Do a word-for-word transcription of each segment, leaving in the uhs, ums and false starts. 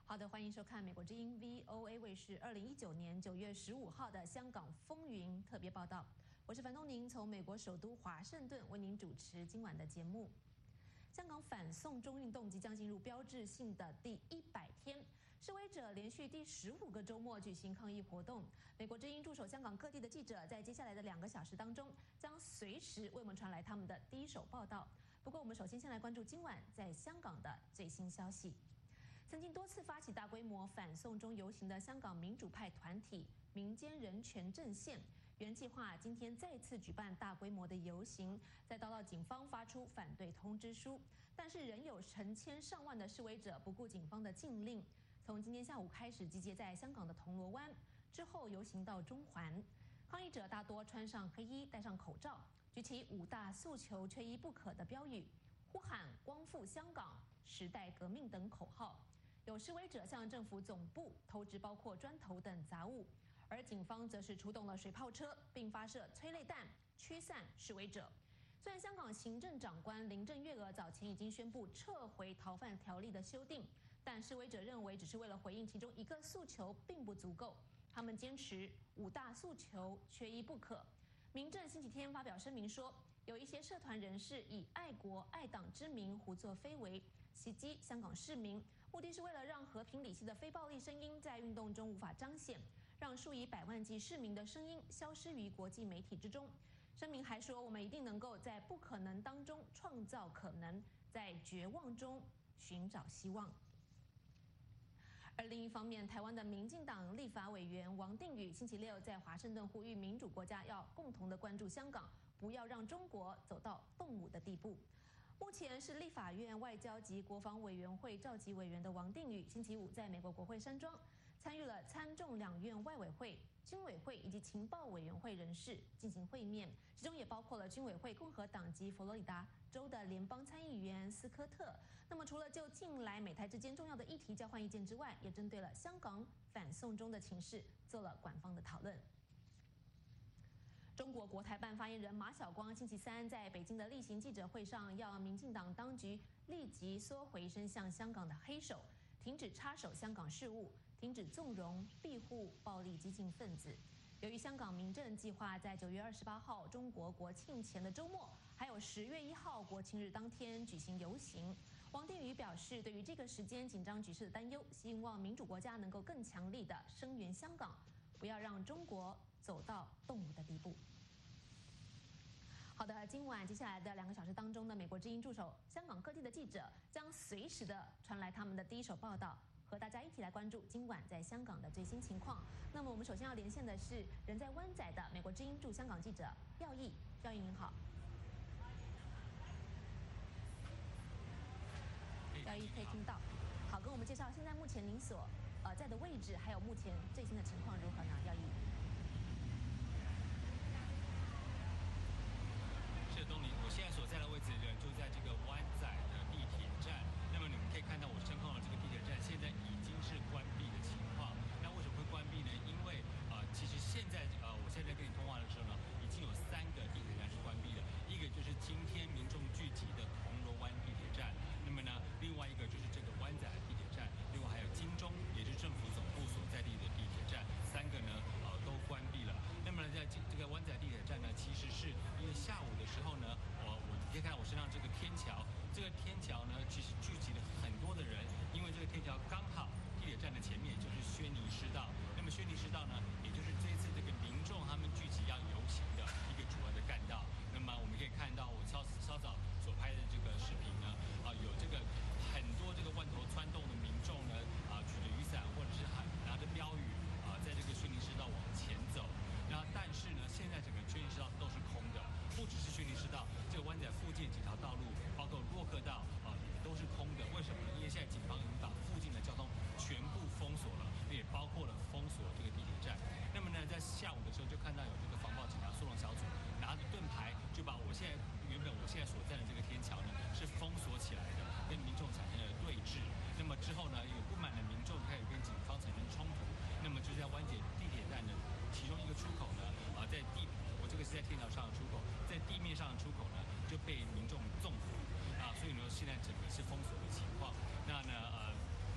好的，欢迎收看美国之音 V O A 卫视二零一九年九月十五号的香港风云特别报道。我是樊东宁，从美国首都华盛顿为您主持今晚的节目。香港反送中运动即将进入标志性的第一百天，示威者连续第十五个周末举行抗议活动。美国之音驻守香港各地的记者在接下来的两个小时当中，将随时为我们传来他们的第一手报道。不过，我们首先先来关注今晚在香港的最新消息。曾经多次发起大规模反送中游行的香港民主派团体民间人权阵线，原计划今天再次举办大规模的游行，再遭到警方发出反对通知书，但是仍有成千上万的示威者不顾警方的禁令，从今天下午开始集结在香港的铜锣湾，之后游行到中环。抗议者大多穿上黑衣，戴上口罩，举起五大诉求缺一不可的标语，呼喊光复香港、时代革命等口号。有示威者向政府总部投掷包括砖头等杂物，而警方则是出动了水炮车，并发射催泪弹驱散示威者。虽然香港行政长官林郑月娥早前已经宣布撤回逃犯条例的修订，但示威者认为只是为了回应其中一个诉求并不足够，他们坚持五大诉求缺一不可。民政星期天发表声明说，有一些社团人士以爱国爱党之名胡作非为，袭击香港市民，目的是为了让和平理性的非暴力声音在运动中无法彰显，让数以百万计市民的声音消失于国际媒体之中。声明还说，我们一定能够在不可能当中创造可能，在绝望中寻找希望。而另一方面，台湾的民进党立法委员王定宇星期六在华盛顿呼吁民主国家要共同的关注香港，不要让中国走到动武的地步。目前是立法院外交及国防委员会召集委员的王定宇，星期五在美国国会山庄参与了参众两院外委会、军委会以及情报委员会人士进行会面，其中也包括了军委会共和党籍佛罗里达州的联邦参议员斯科特。那么，除了就近来美台之间重要的议题交换意见之外，也针对了香港反送中的情势做了官方的讨论。中国国台办发言人马晓光星期三在北京的例行记者会上，要民进党当局立即缩回伸向香港的黑手，停止插手香港事务，停止纵容庇护暴力激进分子。由于香港民政计划在九月二十八号中国国庆前的周末，还有十月一号国庆日当天举行游行，王定宇表示，对于这个时间紧张局势的担忧，希望民主国家能够更强力的声援香港，不要让中国走到动武的地步。好的，今晚接下来的两个小时当中呢，美国之音驻守香港各地的记者将随时的传来他们的第一手报道，和大家一起来关注今晚在香港的最新情况。那么我们首先要连线的是人在湾仔的美国之音驻香港记者廖毅，廖毅您好。廖毅可以听到。好，跟我们介绍现在目前您所呃在的位置，还有目前最新的情况如何呢？廖毅。 是东宁，我现在所在的位置呢，就在这个湾仔的地铁站。那么你们可以看到我身后的这个地铁站，现在已经是关闭的情况。那为什么会关闭呢？因为呃，其实现在呃，我现在跟你通话的时候呢，已经有三个地铁站是关闭的。一个就是今天民众聚集的铜锣湾地铁站，那么呢，另外一个就是这个湾仔地铁站，另外还有金钟，也就是政府总部所在地的地铁站，三个呢呃都关闭了。那么呢，在这个湾仔地铁站呢，其实是因为下午的时候呢，我我你可以看到我身上这个天桥，这个天桥呢，其实聚集了很多的人，因为这个天桥刚好地铁站的前面就是轩尼诗道。那么轩尼诗道呢，也就是这一次这个民众他们聚集要游行的一个主要的干道。那么我们可以看到我稍稍早所拍的这个视频呢，啊，有这个很多这个万头攒动的民众呢，啊，举着雨伞或者是喊拿着标语啊，在这个轩尼诗道往前走。那但是呢，现在整个轩尼诗道都是空的，不只是轩尼诗道，这个湾仔附近几条道路，包括洛克道啊，也都是空的。为什么呢？因为现在警方已经把附近的交通全部封锁了，也包括了封锁这个地铁站。那么呢，在下午的时候就看到有这个防暴警察速龙小组拿着盾牌，就把我现在原本我现在所在的这个天桥呢是封锁起来的，跟民众产生了对峙。那么之后呢，有不满的民众开始跟警方产生冲突。那么就在湾仔地铁站的其中一个出口呢，啊，在地我这个是在天桥上的出口，在地面上的出口呢就被民众纵火啊，所以呢现在整个是封锁的情况。那呢呃。但是其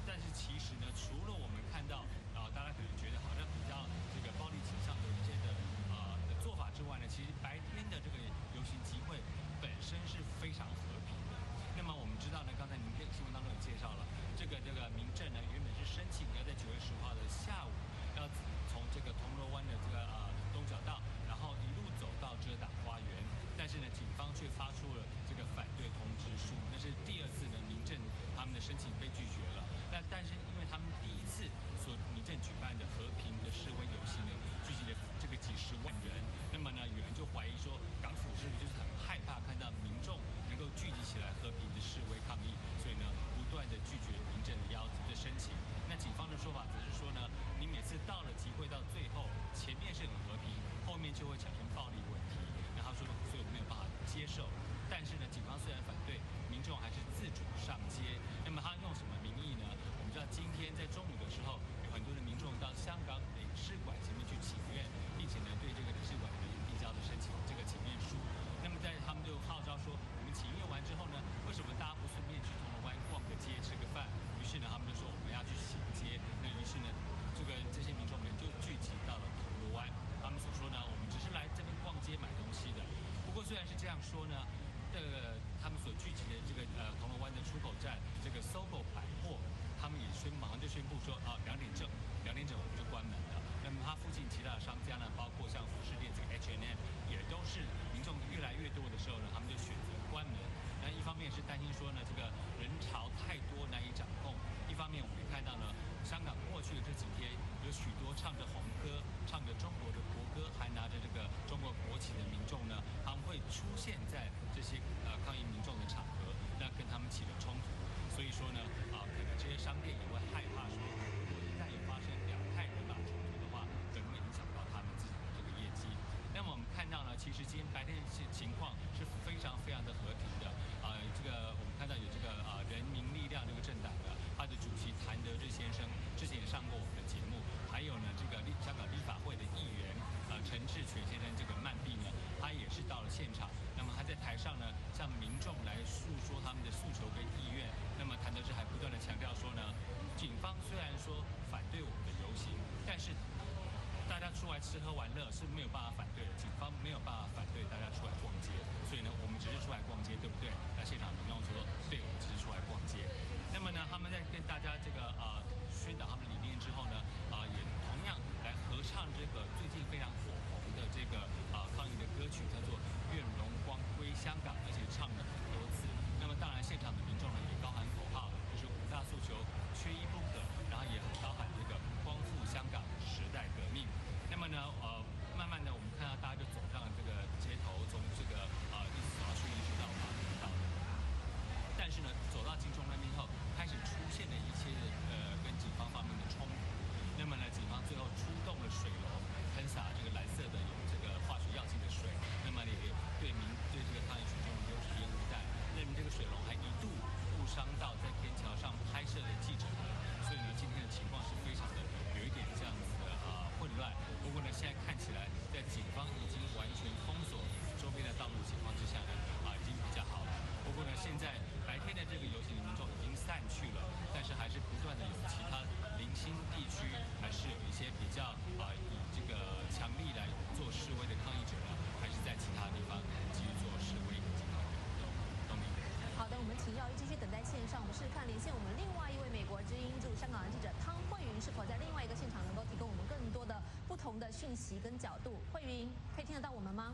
其实呢，除了我们看到啊、呃，大家可能觉得好像比较这个暴力倾向的一些的啊、呃、的做法之外呢，其实白天的这个游行集会本身是非常和平的。那么我们知道呢，刚才您在新闻当中也介绍了，这个这个民政呢原本是申请要在九月十五号的下午，要从这个铜锣湾的这个呃东角道，然后一路走到遮打花园，但是呢，警方却发出了这个反对通知书，那是第二次呢，民政他们的申请被拒绝了。那但是因为他们第一次所民政举办的和平的示威游行呢，聚集了这个几十万人，那么呢，有人就怀疑说，港府是不是就是很害怕看到民众能够聚集起来和平的示威抗议，所以呢，不断的拒绝民政的邀的申请。那警方的说法则是说呢，你每次到了集会到最后，前面是很和平，后面就会产生暴力问题。那他说，所以我没有办法接受。但是呢，警方虽然反对，民众还是自主上街。那么他用什么名义呢？我们知道今天在中午的时候，有很多的民众到香港领事馆前面去请愿，并且呢，对这个领事馆的人递交的申请这个请愿书。那么在他们就号召说，我们请愿完之后呢，为什么大家不顺便去铜锣湾逛个街吃个饭？于是呢，他们就说我们要去行街。那于是呢，这个这些民众们就聚集到了铜锣湾。他们所说呢，我们只是来这边逛街买东西的。不过虽然是这样说呢，这个他们所聚集的这个呃铜锣湾的出口站，这个 S O G O 百货，他们也宣马上就宣布说啊，两点整，两点整我们就关门了。那么它附近其他的商家呢，包括像服饰店这个 H and M， 也都是民众越来越多的时候呢，他们就选择关门。那一方面是担心说呢，这个人潮太多难以掌控；一方面我们也看到呢，香港过去的这几天有许多唱着红歌、唱着中国的国歌，还拿着这个中国国旗的民众呢，他们会出现在这些呃抗议民众的场合，那跟他们起了冲突。所以说呢，啊，可能这些商店也会害怕说，如果一旦有发生两派人马冲突的话，可能会影响到他们自己的这个业绩。那么我们看到呢，其实今天白天的情况是非常非常的和平的。啊、呃，这个我们看到有这个啊、呃、人民力量这个政党的，他的主席谭德志先生之前也上过我们的节目，还有呢这个立香港立法会的议员啊、呃、陈志全先生这个曼碧呢，他也是到了现场。那么他在台上呢，向民众来诉说他们的诉求跟意愿。那么谭德志还不断的强调说呢，警方虽然说反对我们的游行，但是大家出来吃喝玩乐是没有办法反对的，警方没有办法反对大家出来逛街，所以呢，我们只是出来逛街，对不对？那现场民众说，对，我们只是出来逛街。那么呢，他们在跟大家这个啊、呃、宣导他们理念之后呢，啊、呃、也同样来合唱这个最近非常火红的这个啊、呃、抗议的歌曲，叫做《愿荣光归香港》，而且唱了很多次。那么当然，现场的民众呢也高喊口号，就是五大诉求缺一不可，然后也高喊这个光复香港时代革命。那么呢，呃，慢慢的我们看到大家就走上了这个街头，从这个呃一直走到去一直到马路道。但是呢，走到金钟那边后，开始出现了一些呃跟警方方面的冲突。那么呢，警方最后出动了水龙，喷洒这个蓝色的有这个化学药剂的水。那么呢，也对民对这个抗议群众丢弃烟雾弹。那么这个水龙还一度误伤到在天桥上拍摄的记者们。所以呢，今天的情况是非常的有一点这样子的啊、呃、混乱。不过呢，现在看起来，在警方已经完全封锁周边的道路情况之下呢，啊、呃、已经比较好了。不过呢，现在白天的这个游行的民众已经散去了，但是还是不断的有其他零星地区，还是有一些比较啊、呃、以这个强力来做示威的抗议者呢，还是在其他地方继续做示威以及抗议活动。东明。 好的，我们请耀一继续等待线上，我们试试看连线我们另外一位美国之音驻香港的记者汤慧云，是否在另外一个现场能够提供我们更多的不同的讯息跟角度。慧云，可以听得到我们吗？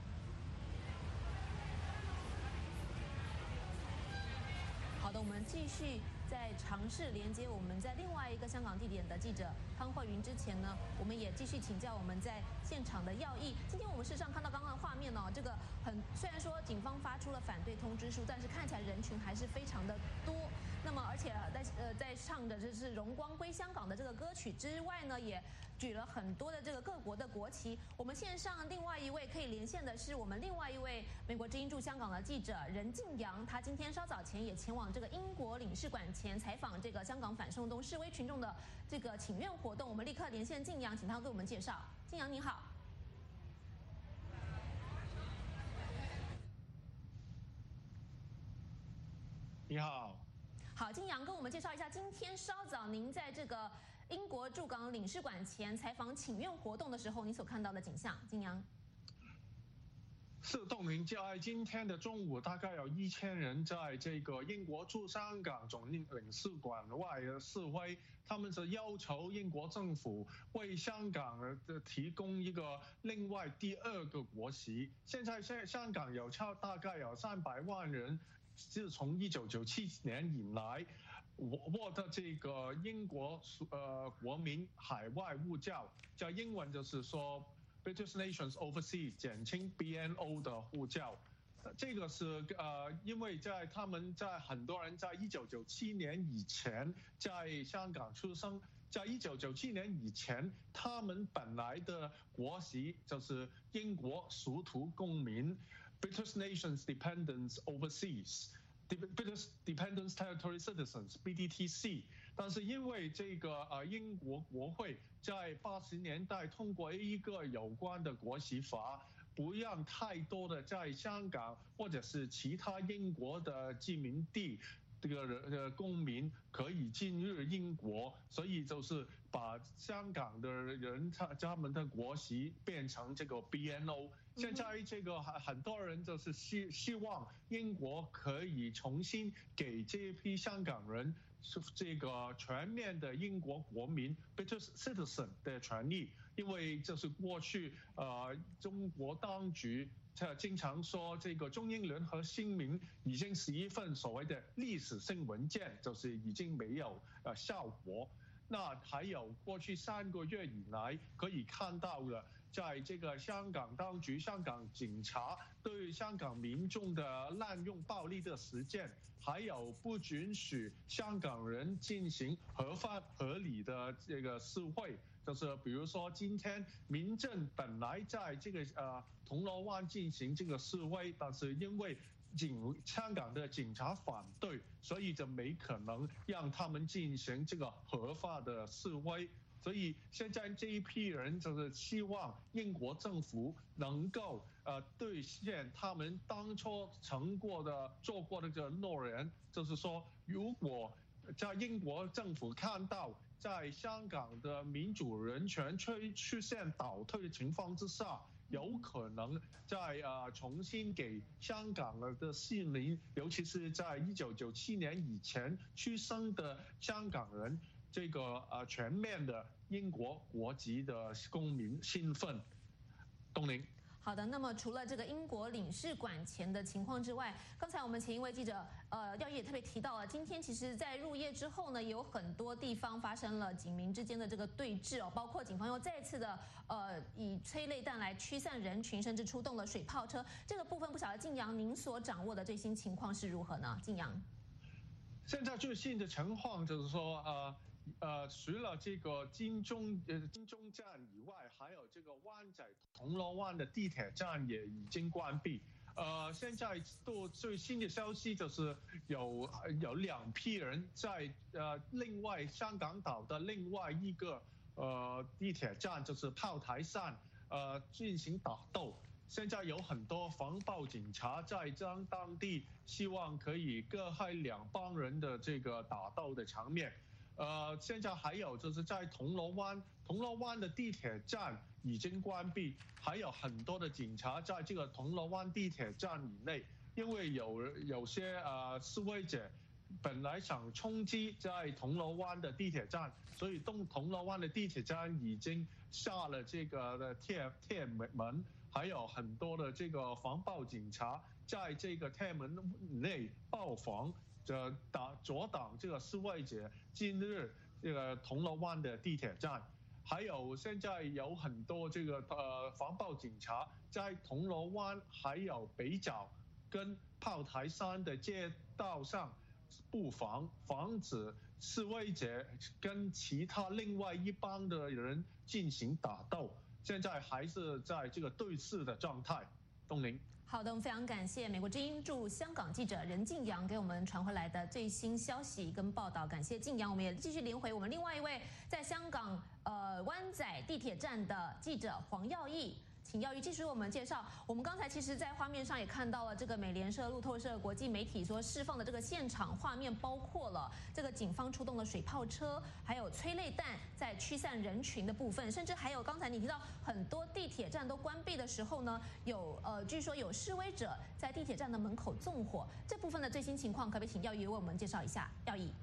好的，我们继续在尝试连接我们在另外一个香港地点的记者汤慧云。之前呢，我们也继续请教我们在现场的要义。今天我们事实上看到刚刚的画面哦，这个很虽然说警方发出了反对通知书，但是看起来人群还是非常的多。那么而且在呃在唱的就是荣光归香港的这个歌曲之外呢，也举了很多的这个各国的国旗。我们线上另外一位可以连线的是我们另外一位美国之音驻香港的记者任敬阳，他今天稍早前也前往这个英国领事馆前采访这个香港反送中示威群众的这个请愿活动。我们立刻连线敬阳，请他为我们介绍。敬阳您好。 你好。 好，金阳跟我们介绍一下，今天稍早您在这个英国驻港领事馆前采访请愿活动的时候，你所看到的景象，金阳。 是董明，在今天的中午，大概有一千人在这个英国驻香港总领事馆外示威，他们是要求英国政府为香港提供一个另外第二个国籍。现在香港有超大概有三百万人，自从一九九七年以来获得这个英国呃国民海外护照，在英文就是说。British Nations Overseas 简称 B N O 的护照，这个是呃，因为在他们在很多人在一九九七年以前在香港出生，在一九九七年以前，他们本来的国籍就是英国属土公民 British Nations Dependents Overseas。British Dependent Territory Citizens B D T C， 但是因为这个呃英国国会在八十年代通过一个有关的国旗法，不让太多的在香港或者是其他英国的居民地这个呃公民可以进入英国，所以就是把香港的人他他们的国旗变成这个 B N O。现在这个很很多人就是希希望英国可以重新给这一批香港人这个全面的英国国民 British citizen 的权利，因为这是过去呃中国当局经常说这个中英联合声明已经是一份所谓的历史性文件，就是已经没有呃效果。那还有过去三个月以来可以看到的，在这个香港当局、香港警察对香港民众的滥用暴力的实践，还有不允许香港人进行合法合理的这个示威，就是比如说今天民政本来在这个呃铜锣湾进行这个示威，但是因为警香港的警察反对，所以就没可能让他们进行这个合法的示威。所以现在这一批人就是希望英国政府能够呃兑现他们当初曾过的做过的这个诺言，就是说，如果在英国政府看到在香港的民主人权出出现倒退的情况之下，有可能在呃重新给香港的市民，尤其是在一九九七年以前出生的香港人，这个呃全面的英国国籍的公民身份。东林。 好的，那么除了这个英国领事馆前的情况之外，刚才我们前一位记者呃廖毅也特别提到了，今天其实在入夜之后呢，有很多地方发生了警民之间的这个对峙哦，包括警方又再次的呃以催泪弹来驱散人群，甚至出动了水炮车。这个部分不晓得晋阳您所掌握的最新情况是如何呢？晋阳， 现在最新的情况就是说呃。呃，除了这个金钟呃金钟站以外，还有这个湾仔铜锣湾的地铁站也已经关闭。呃，现在都最新的消息就是有有两批人在呃另外香港岛的另外一个呃地铁站，就是炮台山呃进行打斗。现在有很多防暴警察在将当地，希望可以割开两帮人的这个打斗的场面。呃，现在还有就是在铜锣湾，铜锣湾的地铁站已经关闭，还有很多的警察在这个铜锣湾地铁站以内，因为有有些呃示威者本来想冲击在铜锣湾的地铁站，所以东铜锣湾的地铁站已经下了这个的铁铁门，还有很多的这个防暴警察在这个铁门内布防。这打阻挡这个示威者进入这个铜锣湾的地铁站，还有现在有很多这个呃防暴警察在铜锣湾还有北角跟炮台山的街道上布防，防止示威者跟其他另外一帮的人进行打斗。现在还是在这个对峙的状态。东林。 好的，我们非常感谢美国之音驻香港记者任敬扬给我们传回来的最新消息跟报道，感谢敬扬。我们也继续连回我们另外一位在香港呃湾仔地铁站的记者黄耀义。 请耀宇继续为我们介绍。我们刚才其实，在画面上也看到了这个美联社、路透社、国际媒体所释放的这个现场画面，包括了这个警方出动的水炮车，还有催泪弹在驱散人群的部分，甚至还有刚才你提到很多地铁站都关闭的时候呢，有呃，据说有示威者在地铁站的门口纵火。这部分的最新情况，可不可以请耀宇为我们介绍一下？耀宇。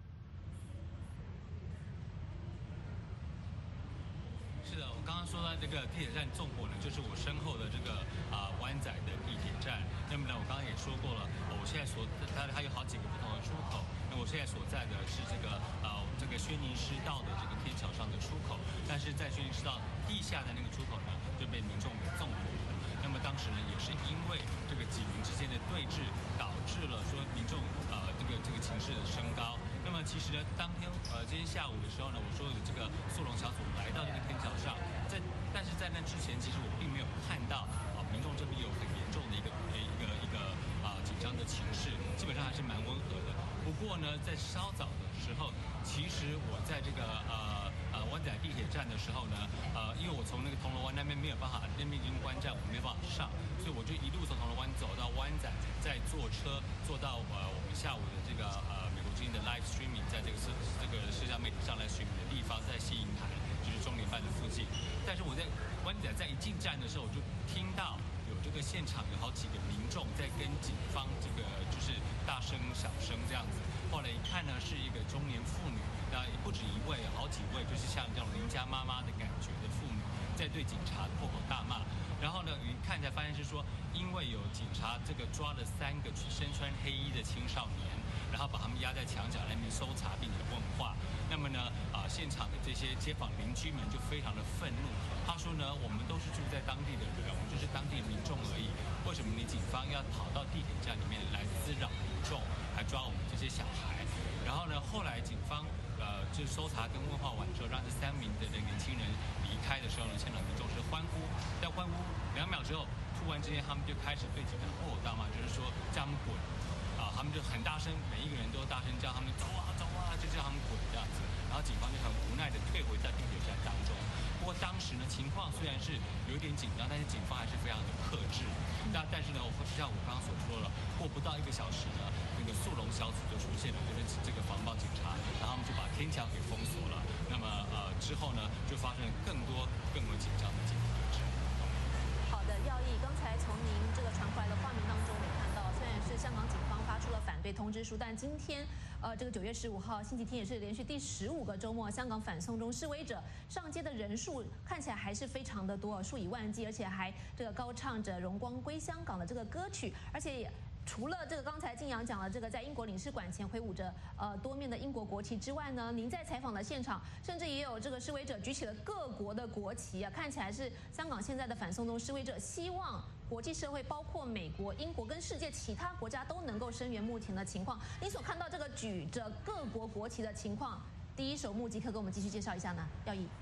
是的，我刚刚说到这个地铁站纵火呢，就是我身后的这个啊、呃、湾仔的地铁站。那么呢，我刚刚也说过了，我现在所它它有好几个不同的出口。那我现在所在的是这个呃这个轩尼诗道的这个天桥上的出口，但是在轩尼诗道地下的那个出口呢，就被民众给纵火了。那么当时呢，也是因为这个警民之间的对峙，导致了说民众呃这个这个情势的升高。那么其实呢，当天呃今天下午的时候呢，我说有这个速龙小组来到这个天桥上，在但是在那之前，其实我并没有看到啊、呃、民众这边有很严重的一个一个一个啊、呃、紧张的情势，基本上还是蛮温和的。不过呢，在稍早的时候，其实我在这个呃呃湾仔地铁站的时候呢，呃因为我从那个铜锣湾那边没有办法，那边已经关站，我没办法上，所以我就一路从铜锣湾走到湾仔，再坐车坐到呃我们下午的这个呃。的 live streaming 在这个社这个社交媒体上来 streaming 的地方，在西营盘，就是中联办的附近。但是我在湾仔在一进站的时候，我就听到有这个现场有好几个民众在跟警方这个就是大声小声这样子。后来一看呢，是一个中年妇女，那也不止一位，好几位，就是像这种邻家妈妈的感觉的妇女，在对警察破口大骂。然后呢，一看才发现是说，因为有警察这个抓了三个身穿黑衣的青少年。然后把他们压在墙角那边搜查并且问话。那么呢，啊、呃，现场的这些街坊邻居们就非常的愤怒。他说呢，我们都是住在当地的人，我们就是当地民众而已。为什么你警方要跑到地铁站里面来滋扰民众，还抓我们这些小孩？然后呢，后来警方呃就搜查跟问话完之后，让这三名的年轻人离开的时候呢，现场民众是欢呼。在欢呼两秒之后，突然之间他们就开始对警察破口大骂，就是说叫他们滚。啊，他们就很大声，每一个人都大声叫他们走啊走啊，就叫他们滚这样子。然后警方就很无奈的退回在地铁站当中。不过当时呢，情况虽然是有点紧张，但是警方还是非常的克制。那但是呢，我就像我刚刚所说了，过不到一个小时呢，那个速龙小组就出现了，就是这个防暴警察，然后他们就把天桥给封锁了。那么呃之后呢，就发生了更多更为紧张的警察对峙。 好的，耀义，刚才从您这个传回来的画面当中，也看到，虽然是香港警方发出了反对通知书，但今天，呃，这个九月十五号星期天也是连续第十五个周末，香港反送中示威者上街的人数看起来还是非常的多，数以万计，而且还这个高唱着“荣光归香港”的这个歌曲，而且也。除了这个刚才静阳讲了这个在英国领事馆前挥舞着呃多面的英国国旗之外呢，您在采访的现场，甚至也有这个示威者举起了各国的国旗啊，看起来是香港现在的反送中示威者希望国际社会，包括美国、英国跟世界其他国家都能够声援目前的情况。您所看到这个举着各国国旗的情况，第一手目击，可给我们继续介绍一下呢？耀义。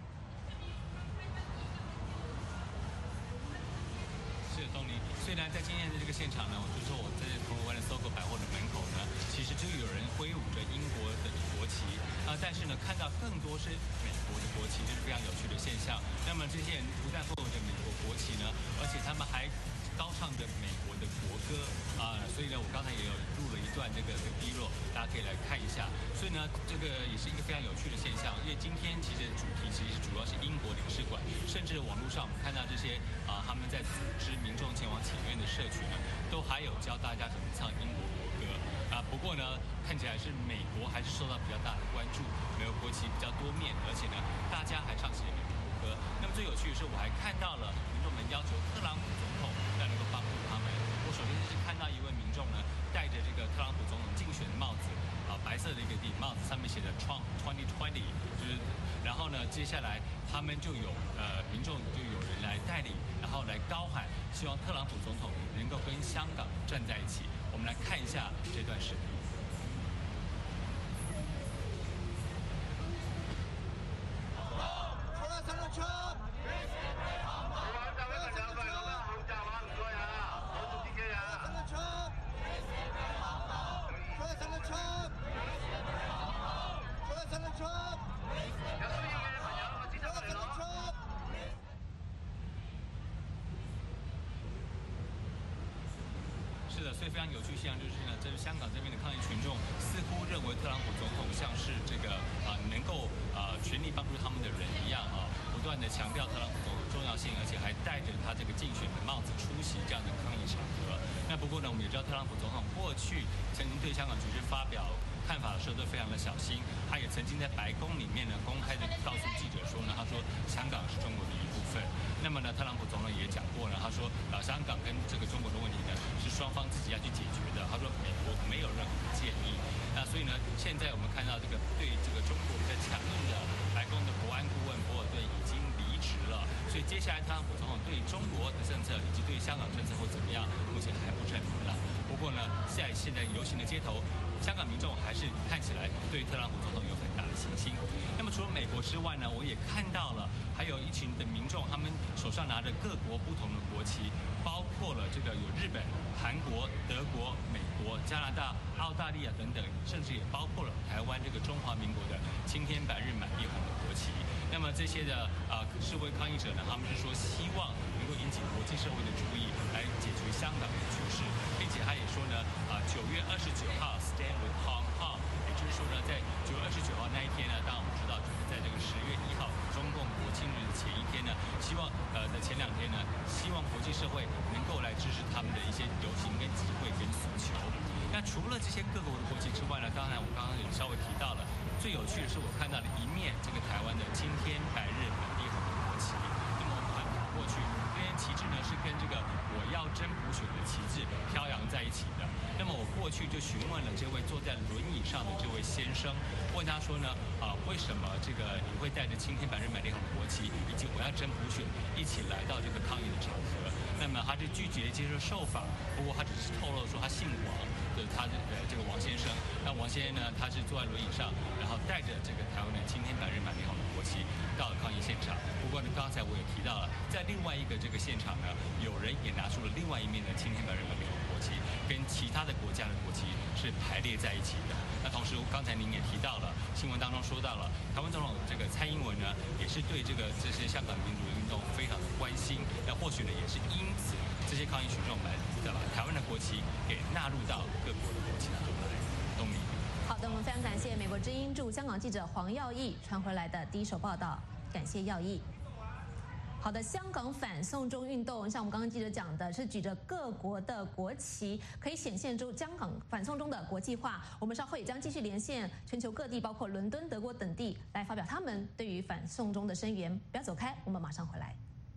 是东尼。虽然在今天的这个现场呢，我就说我在铜锣湾的搜狗百货的门口呢，其实就有人挥舞着英国的国旗啊、呃，但是呢，看到更多是美国的国旗，这是非常有趣的现象。那么这些人不但挥舞着美国国旗呢，而且他们还高唱着美国的国歌啊、呃，所以呢，我刚才也有录了一段这个的 B roll， 大家可以来看一下。所以呢，这个也是一个非常有趣的现象，因为今天其实主题其实主要是英国领事馆，甚至网络上我们看到这些啊、呃，他们在组织民众前往请愿的社群呢，都还有教大家怎么唱英国国歌啊。不过呢，看起来是美国还是受到比较大的关注，美国国旗比较多面，而且呢，大家还唱起了美国国歌。那么最有趣的是，我还看到了民众们要求特朗普总统要能够帮助他们。我首先是看到一位民众呢，戴着这个特朗普总统竞选的帽子。啊，白色的一个顶帽子，上面写着 Trump twenty twenty， 就是，然后呢，接下来他们就有呃民众就有人来带领，然后来高喊，希望特朗普总统能够跟香港站在一起。我们来看一下这段视频。 的，所以非常有趣现象就是呢，这是香港这边的抗议群众似乎认为特朗普总统像是这个啊、呃、能够啊、呃、全力帮助他们的人一样啊，不断的强调特朗普总统的重要性，而且还戴着他这个竞选的帽子出席这样的抗议场合。那不过呢，我们也知道特朗普总统过去曾经对香港局势发表看法的时候都非常的小心，他也曾经在白宫里面呢公开的告诉记者说呢，他说香港是中国的一部分。那么呢，特朗普总统也讲过了，他说啊、呃，香港跟这个中国的问题呢是双方自己要去解决的。他说美国没有任何建议。那所以呢，现在我们看到这个对这个中国比较强硬的白宫的国安顾问博尔顿已经离职了，所以接下来特朗普总统对中国的政策以及对香港政策会怎么样，目前还不是很明朗。不过呢，在现在游行的街头，香港民众还是看起来对特朗普总统有很大的信心。那么除了美国之外呢，我也看到了还有一群的民众，他们手上拿着各国不同的国旗，包括了这个有日本、韩国、德国、美国、加拿大、澳大利亚等等，甚至也包括了台湾这个中华民国的青天白日满地红的国旗。那么这些的啊、呃、示威抗议者呢，他们是说希望能够引起国际社会的注意，来解决香港的局势，并且他也说呢，啊九月二十九号 Stand with Hong Kong， 也就是说呢，在九月二十九号那一天呢，当然我们知道就是在这个十月一号中共国庆日的前一天呢，希望呃的前两天呢，希望国际社会能够来支持他们的一些游行跟集会跟诉求。那除了这些各国的国旗之外呢，当然我刚刚也稍微提到了，最有趣的是我看到了一面这个台湾的青天白日满地红的国旗。那么我们很过去，这些旗帜呢是跟这个我要真普选的旗帜飘扬在一起的。那么我过去就询问了这位坐在轮椅上的这位先生，问他说呢，啊、呃、为什么这个你会带着青天白日满地红的国旗以及我要真普选一起来到这个抗议的场合？那么他就拒绝接受受访，不过他只是透露说他姓王，就是他的呃这个王先生。那王先生呢，他是坐在轮椅上，然后带着这个台湾的青天白日满地红的国旗到了抗议现场。不过呢，刚才我也提到了，在另外一个这个现场呢，有人也拿出了另外一面的青天白日满地红的国旗，跟其他的国家的国旗是排列在一起的。那同时，刚才您也提到了，新闻当中说到了，台湾总统这个蔡英文呢，也是对这个这些香港民主运动非常的关心。那或许呢，也是因此，这些抗议群众们把台湾的国旗给纳入到各国的国旗当中来。东明。 好的，我们非常感谢美国之音驻香港记者黄耀义传回来的第一手报道，感谢耀义。好的，香港反送中运动，像我们刚刚记者讲的，是举着各国的国旗，可以显现出香港反送中的国际化。我们稍后也将继续连线全球各地，包括伦敦、德国等地，来发表他们对于反送中的声援。不要走开，我们马上回来。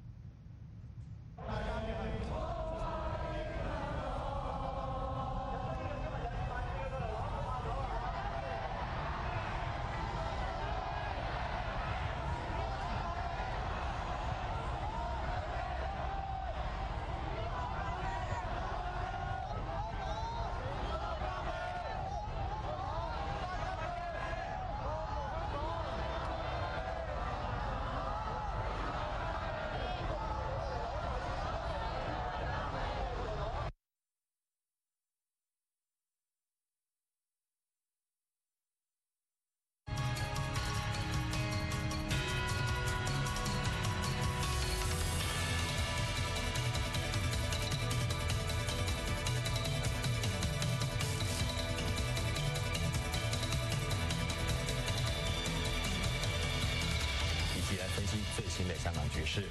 最新的香港局势。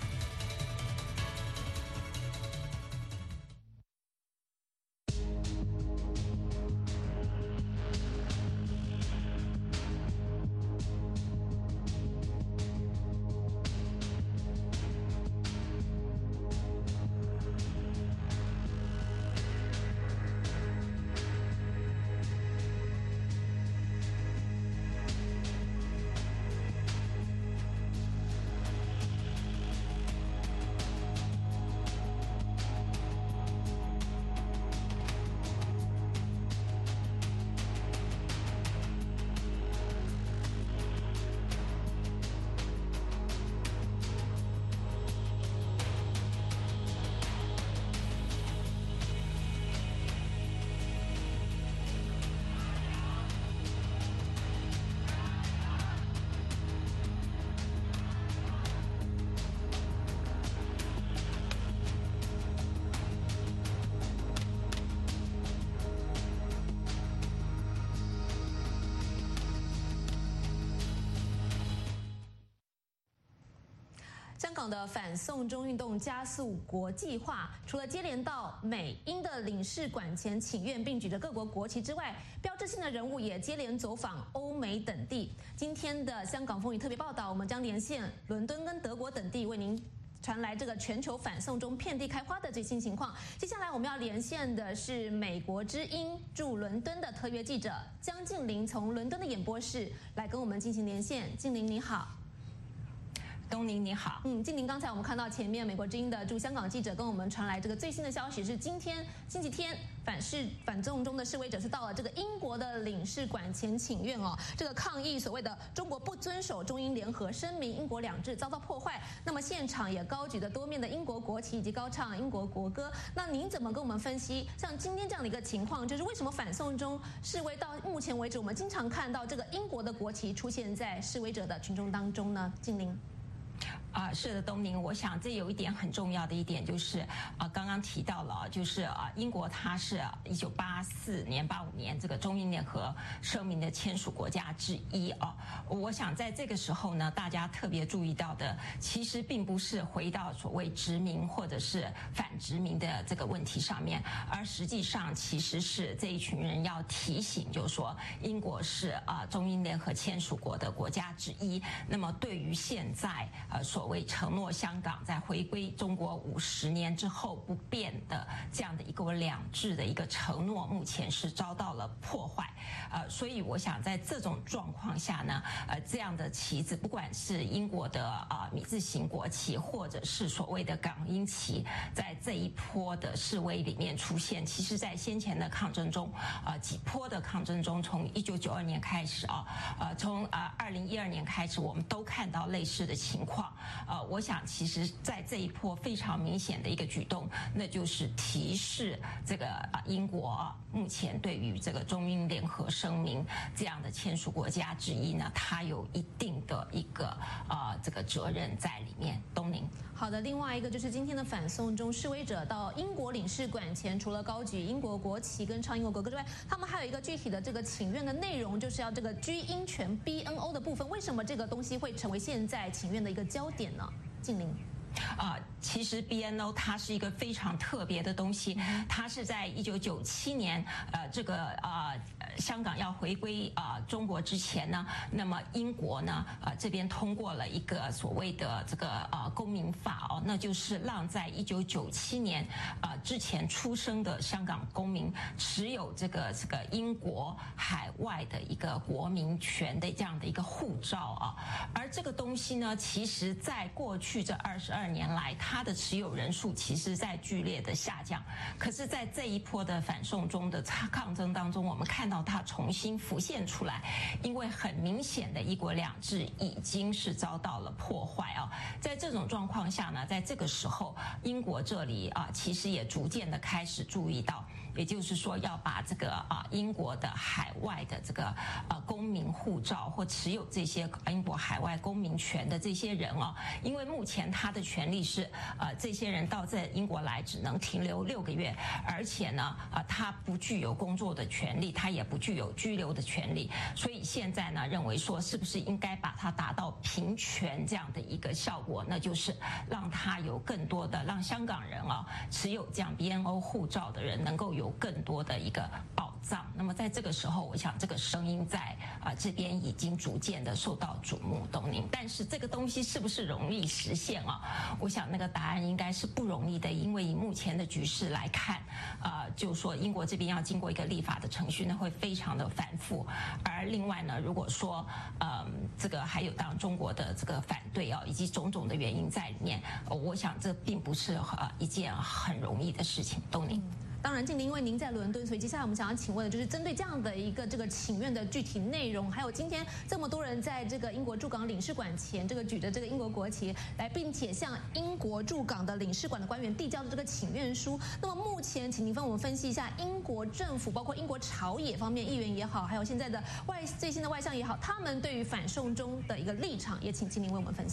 香港的反送中运动加速国际化，除了接连到美英的领事馆前请愿，并举着各国国旗之外，标志性的人物也接连走访欧美等地。今天的香港风云特别报道，我们将连线伦敦跟德国等地，为您传来这个全球反送中遍地开花的最新情况。接下来我们要连线的是美国之音驻伦敦的特约记者江静玲，从伦敦的演播室来跟我们进行连线。静玲你好。 东宁你好， 嗯，静玲，刚才我们看到前面美国之音的驻香港记者跟我们传来这个最新的消息，是今天星期天反示反送中的示威者是到了这个英国的领事馆前请愿哦，这个抗议所谓的中国不遵守中英联合声明，英国两制遭到破坏。那么现场也高举着多面的英国国旗以及高唱英国国歌。那您怎么跟我们分析像今天这样的一个情况，就是为什么反送中示威到目前为止，我们经常看到这个英国的国旗出现在示威者的群众当中呢？静玲。 啊、呃，是的，东宁，我想这有一点很重要的一点就是，啊、呃，刚刚提到了，就是啊、呃，英国它是一九八四年、八五年这个中英联合声明的签署国家之一啊、呃。我想在这个时候呢，大家特别注意到的，其实并不是回到所谓殖民或者是反殖民的这个问题上面，而实际上其实是这一群人要提醒，就是说英国是啊、呃、中英联合签署国的国家之一。那么对于现在呃所谓承诺香港在回归中国五十年之后不变的这样的一国两制的一个承诺，目前是遭到了破坏。呃，所以我想在这种状况下呢，呃，这样的旗子，不管是英国的啊、呃、米字形国旗，或者是所谓的港英旗，在这一波的示威里面出现，其实在先前的抗争中，呃，几波的抗争中，从一九九二年开始啊，呃，从啊二零一二年开始，我们都看到类似的情况。呃，我想其实在这一波非常明显的一个举动，那就是提示这个啊英国啊目前对于这个中英联合声明这样的签署国家之一呢，它有一定的一个啊、呃、这个责任在里面。东宁。 好的，另外一个就是今天的反送中示威者到英国领事馆前，除了高举英国国旗跟唱英国国歌之外，他们还有一个具体的这个请愿的内容，就是要这个居英权 B N O 的部分。为什么这个东西会成为现在请愿的一个焦点呢？静玲。 啊、呃，其实 B N O 它是一个非常特别的东西，它是在一九九七年，呃，这个啊、呃、香港要回归啊、呃、中国之前呢，那么英国呢，呃这边通过了一个所谓的这个啊、呃、公民法哦，那就是让在一九九七年啊、呃、之前出生的香港公民持有这个这个英国海外的一个国民权的这样的一个护照啊，而这个东西呢，其实在过去这二十二年来，它的持有人数其实在剧烈的下降。可是，在这一波的反送中的抗争当中，我们看到它重新浮现出来，因为很明显的一国两制已经是遭到了破坏啊。在这种状况下呢，在这个时候，英国这里啊，其实也逐渐的开始注意到。也就是说，要把这个啊英国的海外的这个呃公民护照或持有这些英国海外公民权的这些人哦，因为目前他的权利是呃这些人到这英国来只能停留六个月，而且呢啊、呃、他不具有工作的权利，他也不具有居留的权利，所以现在呢认为说是不是应该把它达到平权这样的一个效果，那就是让他有更多的让香港人啊、哦、持有这样 B N O 护照的人能够有有更多的一个保障。那么在这个时候，我想这个声音在啊、呃、这边已经逐渐的受到瞩目，东宁。但是这个东西是不是容易实现啊？我想那个答案应该是不容易的，因为以目前的局势来看，呃，就是说英国这边要经过一个立法的程序呢，会非常的繁复。而另外呢，如果说呃这个还有当然中国的这个反对啊，以及种种的原因在里面，呃、我想这并不是呃一件很容易的事情，东宁。 当然，静玲，因为您在伦敦，所以接下来我们想要请问的就是针对这样的一个这个请愿的具体内容，还有今天这么多人在这个英国驻港领事馆前这个举着这个英国国旗来，并且向英国驻港的领事馆的官员递交的这个请愿书。那么目前，请您帮我们分析一下英国政府，包括英国朝野方面议员也好，还有现在的外最新的外相也好，他们对于反送中的一个立场，也请静玲为我们分析。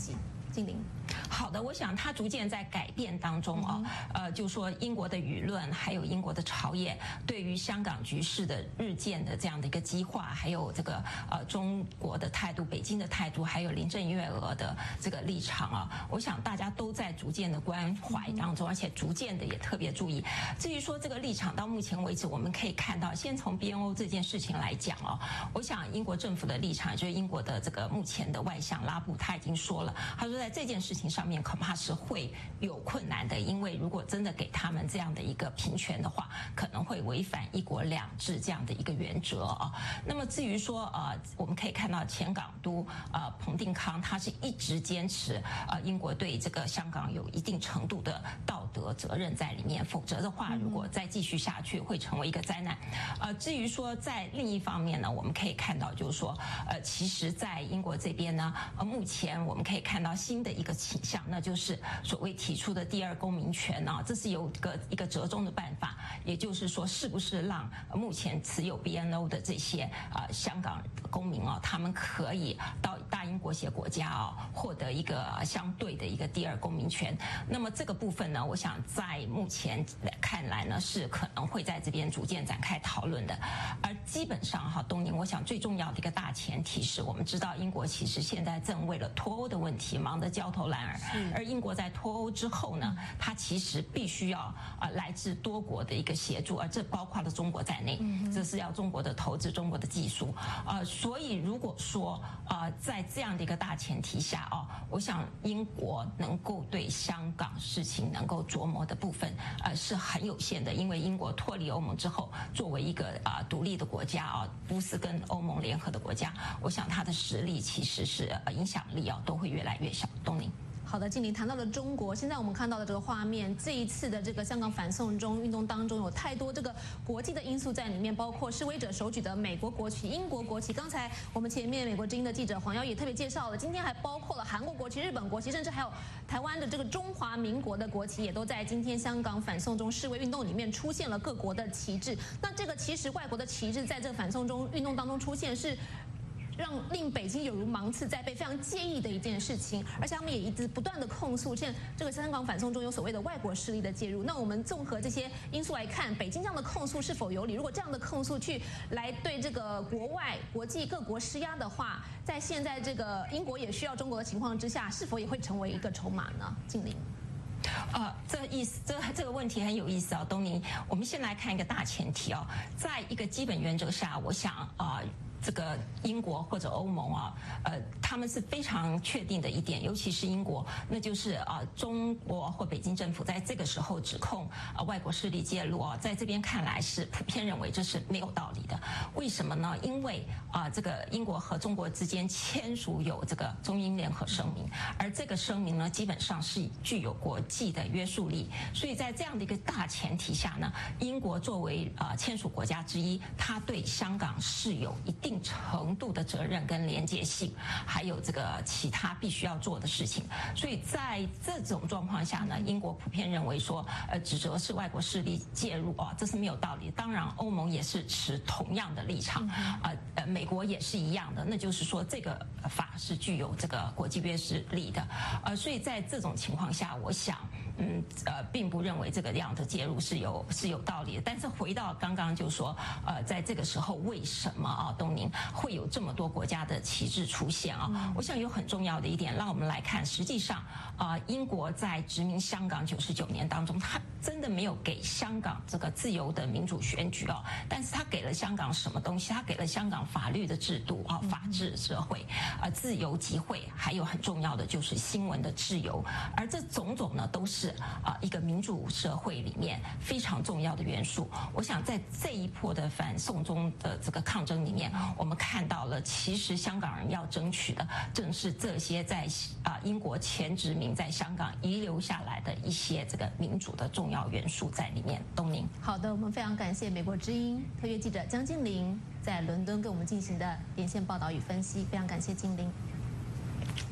静玲。 好的，我想它逐渐在改变当中啊，呃，就说英国的舆论还有英国的朝野对于香港局势的日渐的这样的一个激化，还有这个呃中国的态度、北京的态度，还有林郑月娥的这个立场啊，我想大家都在逐渐的关怀当中，而且逐渐的也特别注意。至于说这个立场，到目前为止我们可以看到，先从 B N O 这件事情来讲哦，我想英国政府的立场，就是英国的这个目前的外相拉布他已经说了，他说在这件事情上面恐怕是会有困难的，因为如果真的给他们这样的一个平权的话，可能会违反一国两制这样的一个原则啊。那么至于说呃，我们可以看到前港督呃彭定康，他是一直坚持呃英国对这个香港有一定程度的道德责任在里面，否则的话，如果再继续下去，会成为一个灾难。呃，至于说在另一方面呢，我们可以看到就是说，呃，其实，在英国这边呢，呃，目前我们可以看到新的一个倾向，那就是所谓提出的第二公民权啊，这是有个一个折中的办法，也就是说，是不是让目前持有 B N O 的这些呃香港公民啊，他们可以到大英国协国家啊，获得一个相对的一个第二公民权。那么这个部分呢，我想在目前看来呢，是可能会在这边逐渐展开讨论的。而基本上哈，东宁，我想最重要的一个大前提是我们知道，英国其实现在正为了脱欧的问题忙得焦头烂额，而英国在脱欧之后呢，它其实必须要啊来自多国的一个协助，而这包括了中国在内，这是要中国的投资、中国的技术啊。所以如果说啊，在这样的一个大前提下啊，我想英国能够对香港事情能够琢磨的部分呃是很有限的，因为英国脱离欧盟之后，作为一个啊独立的国家啊，不是跟欧盟联合的国家，我想它的实力其实是呃影响力啊都会越来越小。东宁。 好的，静玲谈到了中国，现在我们看到的这个画面，这一次的这个香港反送中运动当中，有太多这个国际的因素在里面，包括示威者手举的美国国旗、英国国旗。刚才我们前面美国之音的记者黄瑶也特别介绍了，今天还包括了韩国国旗、日本国旗，甚至还有台湾的这个中华民国的国旗，也都在今天香港反送中示威运动里面出现了各国的旗帜。那这个其实外国的旗帜在这个反送中运动当中出现是让令北京有如芒刺在背，非常介意的一件事情，而且他们也一直不断的控诉，现在这个香港反送中有所谓的外国势力的介入。那我们综合这些因素来看，北京这样的控诉是否有理？如果这样的控诉去来对这个国外国际各国施压的话，在现在这个英国也需要中国的情况之下，是否也会成为一个筹码呢？静玲。 呃，这意思，这这个问题很有意思啊，东宁。我们先来看一个大前提啊，在一个基本原则下，我想啊。呃这个英国或者欧盟啊，呃，他们是非常确定的一点，尤其是英国，那就是啊，中国或北京政府在这个时候指控啊外国势力介入啊，在这边看来是普遍认为这是没有道理的。为什么呢？因为啊，这个英国和中国之间签署有这个中英联合声明，而这个声明呢，基本上是具有国际的约束力，所以在这样的一个大前提下呢，英国作为啊签署国家之一，它对香港是有一定一定程度的责任跟连结性，还有这个其他必须要做的事情。所以在这种状况下呢，英国普遍认为说，呃，指责是外国势力介入啊，这是没有道理。当然，欧盟也是持同样的立场，呃呃，美国也是一样的，那就是说这个法是具有这个国际约束力的。呃，所以在这种情况下，我想。嗯，呃，并不认为这个样的介入是有是有道理的。但是回到刚刚就说，呃，在这个时候为什么啊，东宁会有这么多国家的旗帜出现啊？嗯、我想有很重要的一点，让我们来看，实际上啊、呃，英国在殖民香港九十九年当中，它真的没有给香港这个自由的民主选举哦，但是它给了香港什么东西？它给了香港法律的制度啊，法治社会啊、呃，自由集会，还有很重要的就是新闻的自由，而这种种呢，都是。啊，一个民主社会里面非常重要的元素。我想在这一波的反送中的这个抗争里面，我们看到了，其实香港人要争取的，正是这些在啊英国前殖民在香港遗留下来的一些这个民主的重要元素在里面。东宁， 好的，我们非常感谢美国之音特约记者江金玲在伦敦跟我们进行的连线报道与分析，非常感谢金玲。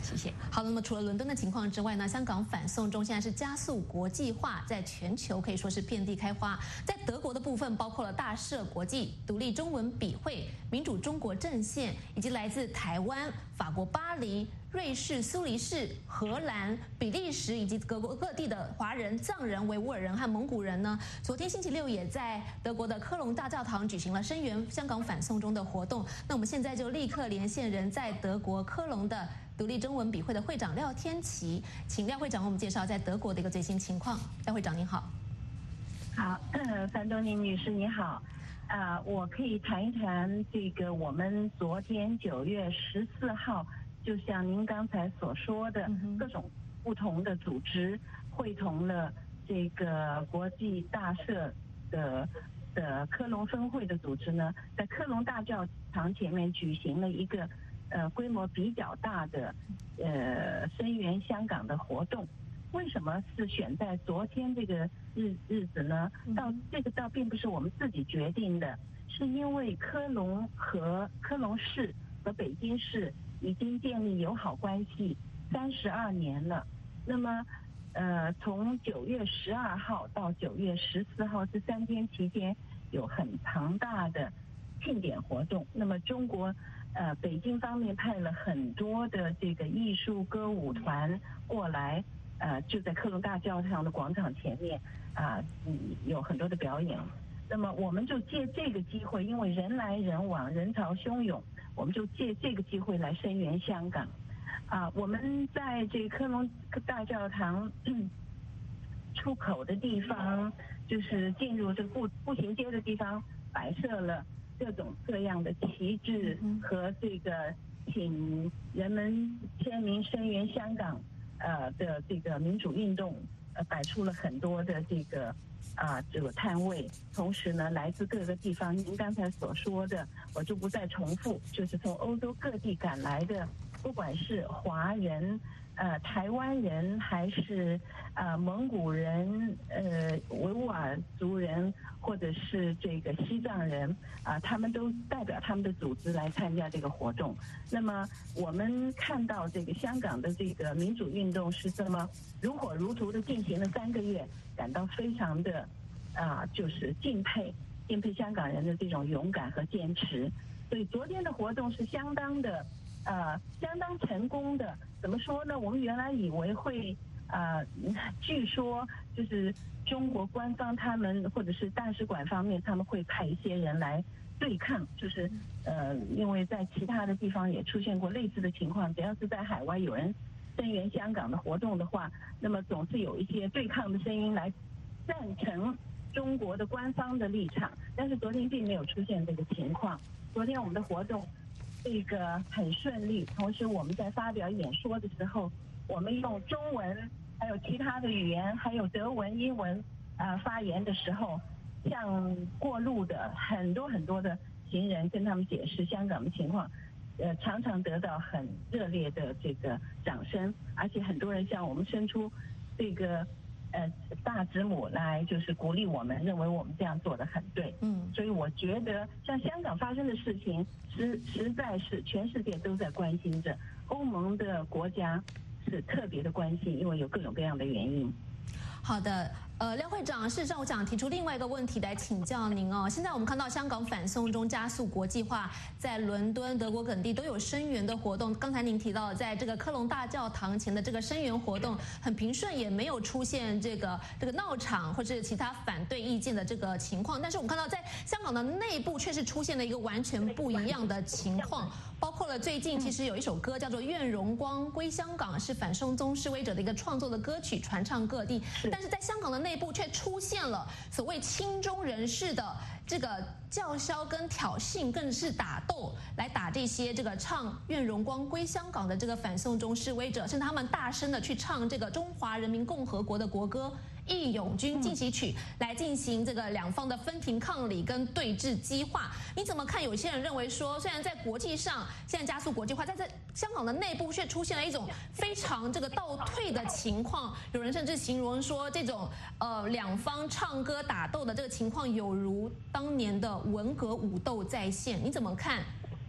谢谢。 好，那么除了伦敦的情况之外呢，香港反送中现在是加速国际化，在全球可以说是遍地开花。在德国的部分，包括了大社国际、独立中文笔会、民主中国阵线，以及来自台湾、法国巴黎、瑞士苏黎世、荷兰、比利时以及各国各地的华人、藏人、维吾尔人和蒙古人呢，昨天星期六也在德国的科隆大教堂举行了声援香港反送中的活动。那我们现在就立刻连线人在德国科隆的独立中文笔会的会长廖天琪，请廖会长为我们介绍在德国的一个最新情况。廖会长您好。 好，樊东宁女士你好。啊、呃，我可以谈一谈这个我们昨天九月十四号，就像您刚才所说的，各种不同的组织会同了这个国际大社的的科隆分会的组织呢，在科隆大教堂前面举行了一个呃规模比较大的呃声援香港的活动。为什么是选在昨天这个日日子呢？到这个倒并不是我们自己决定的，是因为科隆和科隆市和北京市已经建立友好关系三十二年了。那么，呃，从九月十二号到九月十四号这三天期间，有很庞大的庆典活动。那么中国，呃，北京方面派了很多的这个艺术歌舞团过来。呃，就在科隆大教堂的广场前面，啊、呃，嗯，有很多的表演。那么，我们就借这个机会，因为人来人往，人潮汹涌，我们就借这个机会来声援香港。啊、呃，我们在这科隆大教堂、嗯、出口的地方，就是进入这个步步行街的地方，摆设了各种各样的旗帜和这个请人们签名声援香港。呃的这个民主运动，呃摆出了很多的这个啊、呃、这个摊位，同时呢，来自各个地方，您刚才所说的，我就不再重复，就是从欧洲各地赶来的，不管是华人、呃台湾人，还是呃蒙古人、呃维吾尔族人，或者是这个西藏人啊、呃，他们都代表他们的组织来参加这个活动。那么我们看到这个香港的这个民主运动是这么如火如荼的进行了三个月，感到非常的啊、呃，就是敬佩敬佩香港人的这种勇敢和坚持。所以昨天的活动是相当的呃相当成功的。怎么说呢？我们原来以为会啊、呃，据说就是中国官方他们或者是大使馆方面他们会派一些人来对抗，就是呃，因为在其他的地方也出现过类似的情况，只要是在海外有人声援香港的活动的话，那么总是有一些对抗的声音来赞成中国的官方的立场。但是昨天并没有出现这个情况，昨天我们的活动这个很顺利，同时我们在发表演说的时候，我们用中文还有其他的语言，还有德文、英文啊、呃、发言的时候，向过路的很多很多的行人跟他们解释香港的情况，呃，常常得到很热烈的这个掌声，而且很多人向我们伸出这个呃大指母来，就是鼓励我们，认为我们这样做得很对。嗯，所以我觉得像香港发生的事情，实实在是全世界都在关心着，欧盟的国家是特别的关心，因为有各种各样的原因。 好的，呃，廖会长，事实上我想提出另外一个问题来请教您哦。现在我们看到香港反送中加速国际化，在伦敦、德国等地都有声援的活动。刚才您提到，在这个科隆大教堂前的这个声援活动很平顺，也没有出现这个这个闹场或者其他反对意见的这个情况。但是我们看到，在香港的内部却是出现了一个完全不一样的情况。包括了最近其实有一首歌叫做《愿荣光归香港》，是反送中示威者的一个创作的歌曲，传唱各地。但是在香港的内部却出现了所谓亲中人士的这个叫嚣跟挑衅，更是打斗，来打这些这个唱《愿荣光归香港》的这个反送中示威者，甚至他们大声的去唱这个中华人民共和国的国歌《义勇军进行曲》，来进行这个两方的分庭抗礼跟对峙激化。你怎么看？有些人认为说，虽然在国际上现在加速国际化，在这香港的内部却出现了一种非常这个倒退的情况。有人甚至形容说，这种呃两方唱歌打斗的这个情况，有如当年的文革武斗再现。你怎么看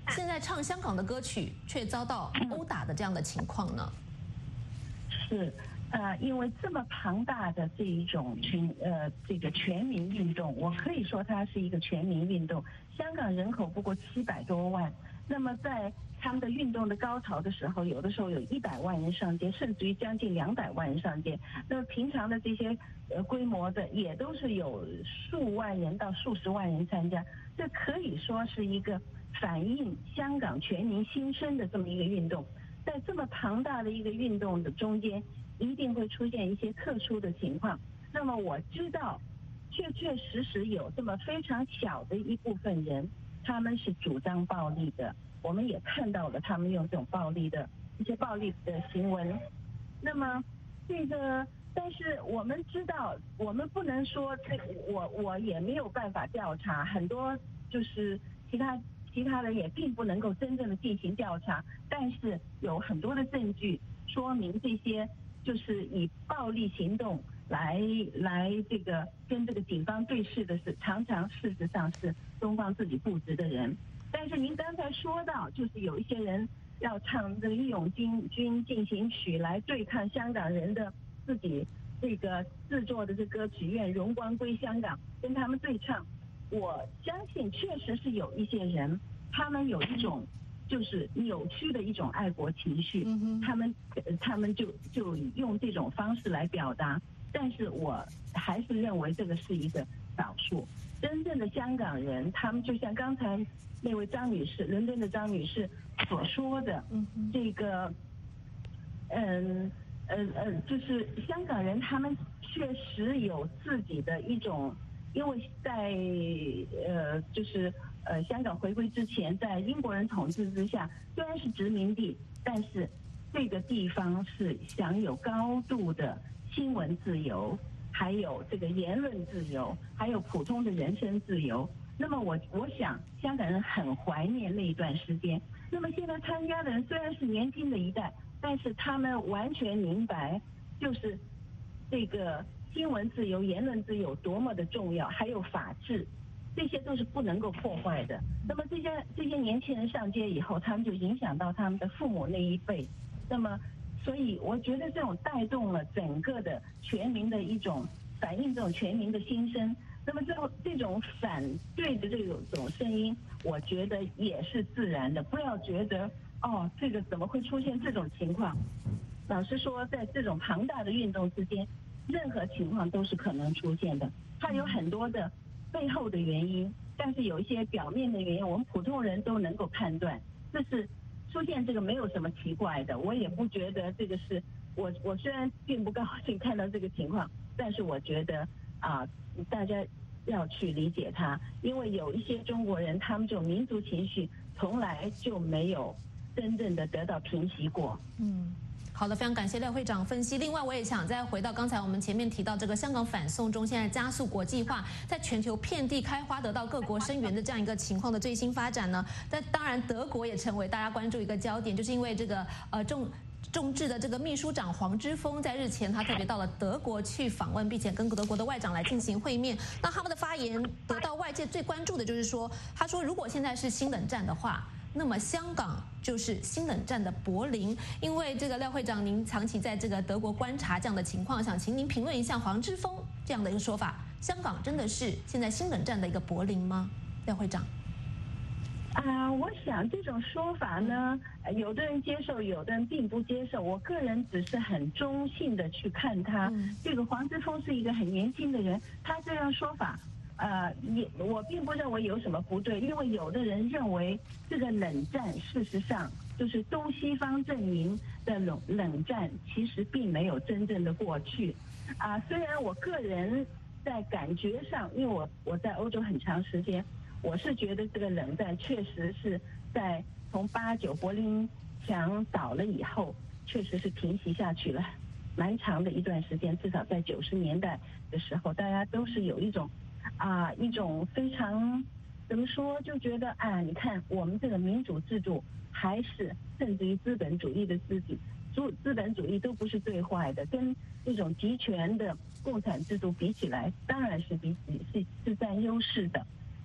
现在唱香港的歌曲却遭到殴打的这样的情况呢？ 是。呃，因为这么庞大的这一种群呃这个全民运动，我可以说它是一个全民运动。香港人口不过七百多万，那么在他们的运动的高潮的时候，有的时候有一百万人上街，甚至于将近两百万人上街。那么平常的这些呃规模的，也都是有数万人到数十万人参加。这可以说是一个反映香港全民心声的这么一个运动。在这么庞大的一个运动的中间，一定会出现一些特殊的情况。那么我知道，确确实实有这么非常小的一部分人，他们是主张暴力的。我们也看到了他们用这种暴力的一些暴力的行为。那么这个，但是我们知道，我们不能说这我我也没有办法调查，很多就是其他其他人也并不能够真正的进行调查，但是有很多的证据说明这些就是以暴力行动来来这个跟这个警方对峙的是，常常事实上是中方自己布置的人。但是您刚才说到，就是有一些人要唱这个《义勇军军进行曲》来对抗香港人的自己这个制作的这歌曲《愿荣光归香港》，跟他们对唱。我相信确实是有一些人，他们有一种就是扭曲的一种爱国情绪，嗯、他们他们就就用这种方式来表达。但是我还是认为这个是一个少数。真正的香港人，他们就像刚才那位张女士，伦敦的张女士所说的，嗯、这个，嗯呃呃，就是香港人，他们确实有自己的一种。因为在呃，就是呃，香港回归之前，在英国人统治之下，虽然是殖民地，但是这个地方是享有高度的新闻自由，还有这个言论自由，还有普通的人身自由。那么我我想，香港人很怀念那一段时间。那么现在参加的人虽然是年轻的一代，但是他们完全明白，就是这个。新闻自由、言论自由多么的重要，还有法治，这些都是不能够破坏的。那么这些这些年轻人上街以后，他们就影响到他们的父母那一辈。那么，所以我觉得这种带动了整个的全民的一种反映，这种全民的心声。那么这种这种反对的这种种声音，我觉得也是自然的。不要觉得哦，这个怎么会出现这种情况？老实说，在这种庞大的运动之间。任何情况都是可能出现的，它有很多的背后的原因，但是有一些表面的原因，我们普通人都能够判断，这是出现这个没有什么奇怪的，我也不觉得这个是我我虽然并不高兴看到这个情况，但是我觉得啊、呃，大家要去理解它，因为有一些中国人，他们这种民族情绪从来就没有真正的得到平息过。 嗯。好的，非常感谢廖会长分析。另外，我也想再回到刚才我们前面提到这个香港反送中现在加速国际化，在全球遍地开花，得到各国声援的这样一个情况的最新发展呢。但当然，德国也成为大家关注一个焦点，就是因为这个呃众众志的这个秘书长黄之锋在日前他特别到了德国去访问，并且跟德国的外长来进行会面。那他们的发言得到外界最关注的就是说，他说如果现在是新冷战的话。那么香港就是新冷战的柏林，因为这个廖会长，您长期在这个德国观察这样的情况，想请您评论一下黄之锋这样的一个说法：香港真的是现在新冷战的一个柏林吗？廖会长。 啊、呃，我想这种说法呢，有的人接受，有的人并不接受。我个人只是很中性的去看他。嗯、这个黄之锋是一个很年轻的人，他这样说法。呃，也我并不认为有什么不对，因为有的人认为这个冷战事实上就是东西方阵营的冷冷战，其实并没有真正的过去。啊、呃，虽然我个人在感觉上，因为我我在欧洲很长时间，我是觉得这个冷战确实是在从八九柏林墙倒了以后，确实是平息下去了，蛮长的一段时间，至少在九十年代的时候，大家都是有一种。啊，一种非常怎么说，就觉得啊，你看我们这个民主制度，还是甚至于资本主义的资主资资本主义都不是最坏的，跟这种集权的共产制度比起来，当然是比是是占优势的。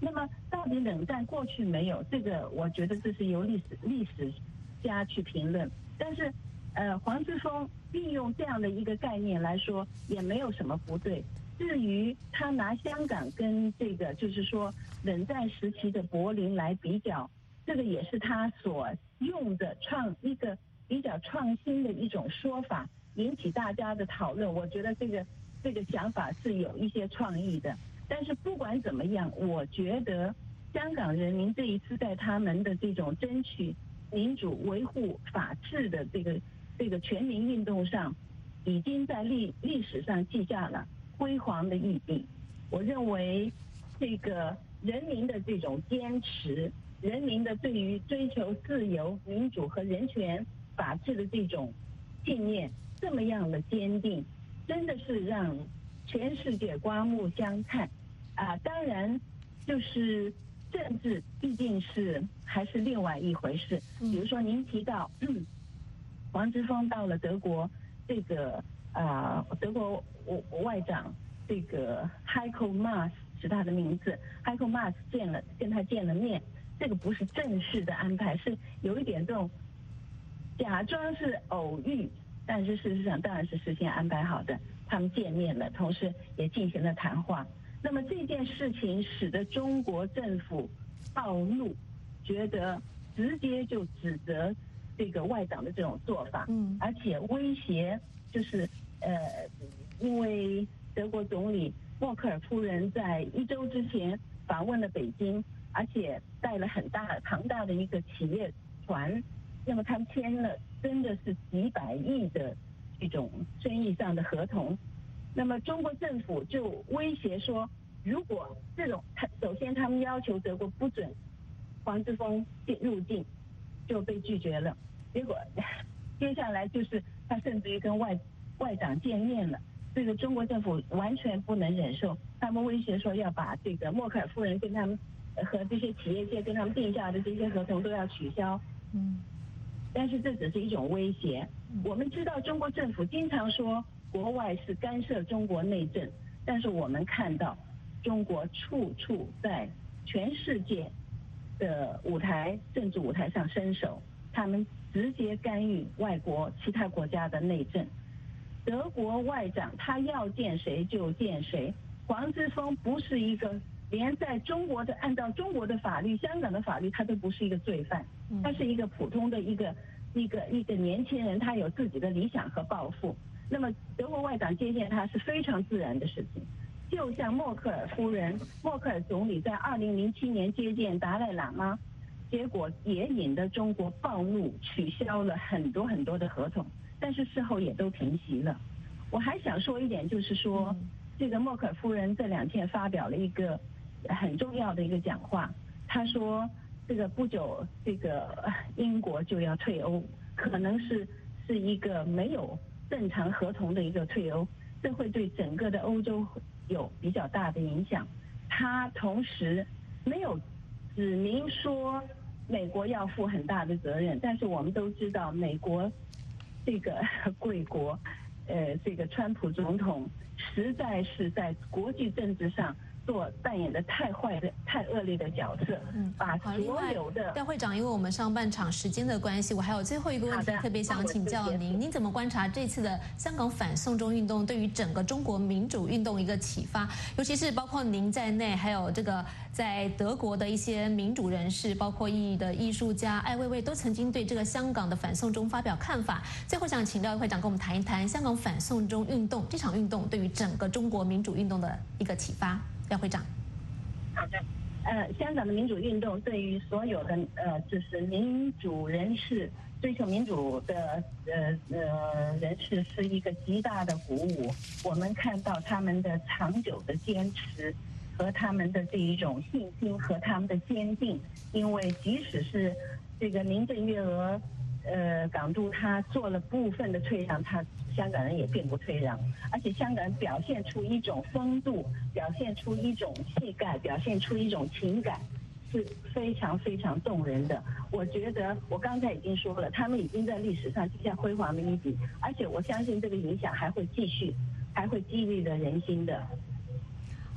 那么到底冷战过去没有？这个我觉得这是由历史历史家去评论。但是，呃，黄之锋运用这样的一个概念来说，也没有什么不对。至于他拿香港跟这个就是说冷战时期的柏林来比较，这个也是他所用的创一个比较创新的一种说法，引起大家的讨论。我觉得这个这个想法是有一些创意的。但是不管怎么样，我觉得香港人民这一次在他们的这种争取民主、维护法治的这个这个全民运动上，已经在历历史上记下了辉煌的一笔。我认为这个人民的这种坚持，人民的对于追求自由、民主和人权、法治的这种信念这么样的坚定，真的是让全世界刮目相看啊！当然，就是政治毕竟是还是另外一回事。比如说您提到，嗯，黄之锋到了德国，这个啊、呃，德国外长这个 Heiko Maas 是他的名字 ，Heiko Maas 见了跟他见了面，这个不是正式的安排，是有一点这种假装是偶遇，但是事实上当然是事先安排好的。他们见面了，同时也进行了谈话。那么这件事情使得中国政府暴怒，觉得直接就指责这个外长的这种做法，嗯，而且威胁就是呃，因为德国总理默克尔夫人在一周之前访问了北京，而且带了很大庞大的一个企业团，那么他们签了真的是几百亿的一种生意上的合同，那么中国政府就威胁说，如果这种，首先他们要求德国不准黄之锋入境，就被拒绝了。结果接下来就是他甚至于跟外外长见面了，这个中国政府完全不能忍受，他们威胁说要把这个默克尔夫人跟他们和这些企业界跟他们定下的这些合同都要取消。嗯。但是这只是一种威胁。我们知道中国政府经常说国外是干涉中国内政，但是我们看到中国处处在全世界的舞台政治舞台上伸手，他们直接干预外国其他国家的内政。德国外长他要见谁就见谁，黄之锋不是一个连在中国的按照中国的法律、香港的法律，他都不是一个罪犯，他是一个普通的一个一个一个年轻人，他有自己的理想和抱负。那么德国外长接见他是非常自然的事情，就像默克尔夫人、默克尔总理在二零零七年接见达赖喇嘛，结果也引得中国暴怒，取消了很多很多的合同，但是事后也都平息了。我还想说一点，就是说这个默克尔夫人这两天发表了一个很重要的一个讲话，他说这个不久这个英国就要退欧，可能是是一个没有正常合同的一个退欧，这会对整个的欧洲有比较大的影响。他同时没有指明说美国要负很大的责任，但是我们都知道美国这个贵国呃这个川普总统实在是在国际政治上做扮演的太坏的、太恶劣的角色，嗯，把所有的。 戴会长，因为我们上半场时间的关系，我还有最后一个问题特别想请教您，您怎么观察这次的香港反送中运动对于整个中国民主运动一个启发？尤其是包括您在内，还有这个在德国的一些民主人士，包括艺的艺术家艾未未，都曾经对这个香港的反送中发表看法。最后想请廖会长跟我们谈一谈香港反送中运动这场运动对于整个中国民主运动的一个启发。廖会长， 好的，呃，香港的民主运动对于所有的呃，就是民主人士、追求民主的呃呃人士是一个极大的鼓舞。我们看到他们的长久的坚持和他们的这一种信心和他们的坚定，因为即使是这个林郑月娥呃港督他做了部分的退让，他香港人也并不退让，而且香港人表现出一种风度，表现出一种气概，表现出一种情感，是非常非常动人的。我觉得我刚才已经说了，他们已经在历史上记下辉煌的一笔，而且我相信这个影响还会继续，还会激励着人心的。 好。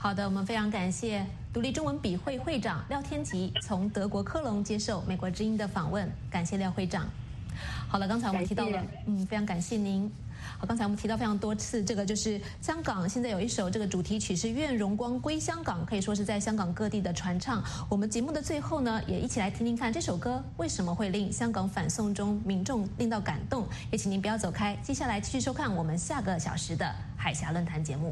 好的，我们非常感谢独立中文笔会会长廖天吉从德国科隆接受美国之音的访问，感谢廖会长。好了，刚才我们提到了，嗯，非常感谢您。好，刚才我们提到非常多次，这个就是香港现在有一首这个主题曲是《愿荣光归香港》，可以说是在香港各地的传唱。我们节目的最后呢，也一起来听听看这首歌为什么会令香港反送中民众令到感动。也请您不要走开，接下来继续收看我们下个小时的海峡论坛节目。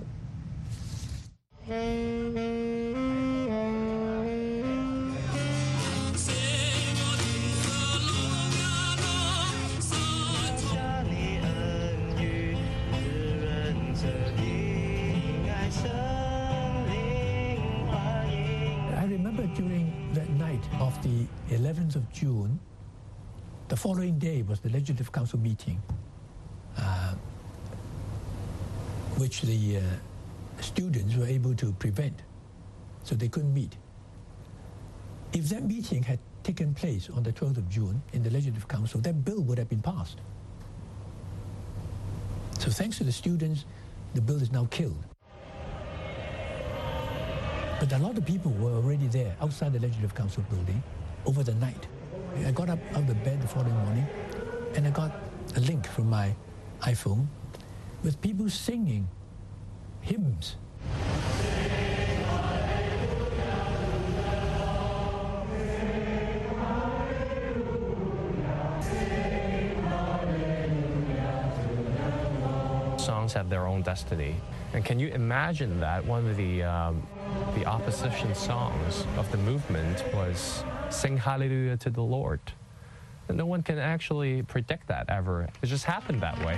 During that night of the eleventh of June, the following day was the Legislative Council meeting, uh, which the uh, students were able to prevent, so they couldn't meet. If that meeting had taken place on the twelfth of June in the Legislative Council, that bill would have been passed. So thanks to the students, the bill is now killed. But a lot of people were already there outside the Legislative Council building over the night. I got up out of bed the following morning and I got a link from my iPhone with people singing hymns. Songs have their own destiny. And can you imagine that one of the um, the opposition songs of the movement was "Sing Hallelujah to the Lord"? And no one can actually predict that ever. It just happened that way.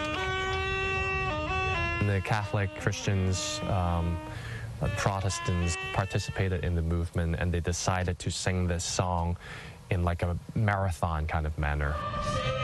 And the Catholic Christians, um, Protestants participated in the movement, and they decided to sing this song in like a marathon kind of manner.